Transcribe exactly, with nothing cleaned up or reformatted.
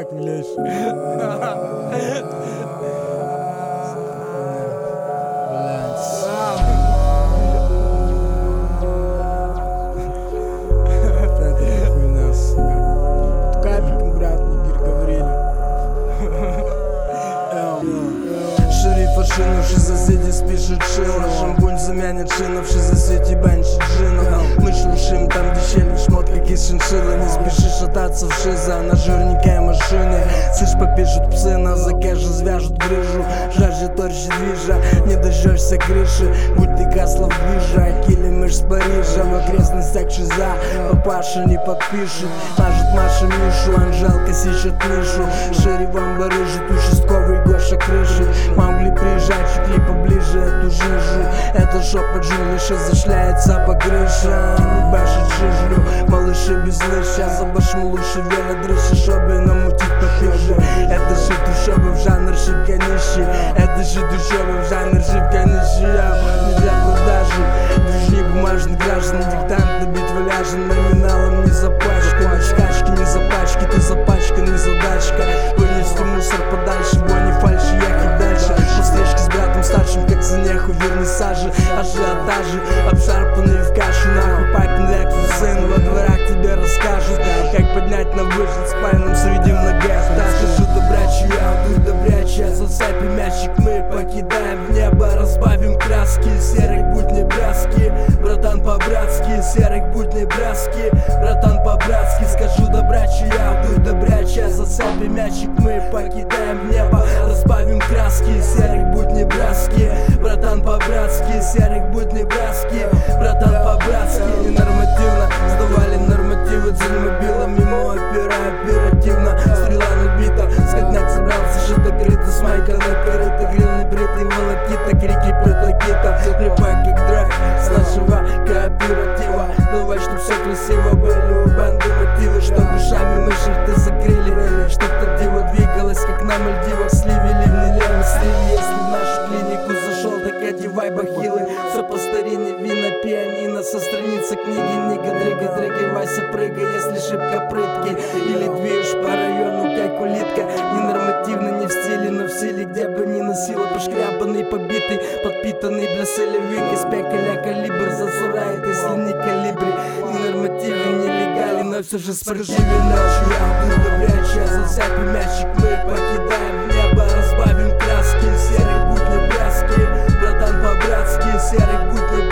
как, блядь? Капиком, брат, Нигер говорили. Шинувши соседи спишут шило, шампунь заменит шинувши соседи банчит джином. Мы шуршим там, где щели в шмотках из шиншилла. Не спеши шататься в шиза на жирненькой машине. Слышь, попишут псы, на закэже звяжут грыжу. Жажде торчит движа, не дождешься крыши. Будь ты Каслов движа, килим из Парижа. В окрестностях шиза, папаша не подпишет. Мажет Маша Мишу, Анжелка сищет нишу. Шире вам барыжит, участковый Гоша крышит. Маугли приезжай, чуть ли поближе эту жижу. Это шопа джунгли, шиза шляется по крышам. Башит жижлю, малыши без лыжа. За башму лучше велодрыщи, чтобы намутить попиже. Это же душева в жанр шибко нищий. Это же душева в жанр шибко нищий. Не для продажи, движни бумажных граждан. Диктант набит валяжен, номиналом не запачкан. Очкачки не запачки, ты запачкан, не задачка. Вынести мусор подальше, бой не фальши, ехать дальше. Встречки с братом старшим, как за неху вернисажи. Ажиотажи, обшарпанные в кашу. Нахуй папин Лексус, сын, во дворах тебе расскажут. Как поднять на выжить спальном среди многоэтажек. Скажу добрячий, я дуй добрячий. Зацепи мячик, мы покидаем в небо. Разбавим краски, серых будни братские. Братан по-братски, серых будни братские. Братан по-братски, скажу добрячий, я дуй добрячий. Зацепи мячик, мы покидаем в небо. Разбавим краски, серых будни братские. Братан по-братски, серых будни братские. Братан по-братски, ненормативно сдавали нормативы. Цель мобила мимо опера оперативно. Стрела набита, сходняк собрался, шито крыто. С майка накрыто, грильный бритый волокита. Крики протокита, репай как драйв с нашего кооператива. Давай, чтоб все красиво были у банды мотивы. Чтоб ушами мы шерты закрыли. Чтоб то диво двигалось, как на Мальдивах. Сливи ливни левый слив. Если в нашу клинику зашел, так одевай бахилы. Все по старине, вина, пианино. Со страницы книги, нига, дрыга, дрыгай, Вася, прыгай. Если шибко прытки или движешь по району, как улитка. Ненормативно, не в стиле, но в силе. Где бы ни носила, пошкрябанный, побитый, подпитанный для солевик. Из пекаля калибр засурает, если не калибри. Ненормативен, нелегален, но все же спортивен. Ночью я буду добрячий, зацепи мячик, мы покидаем в небо. Разбавим краски, серых будни братские. Братан по-братски, серых будни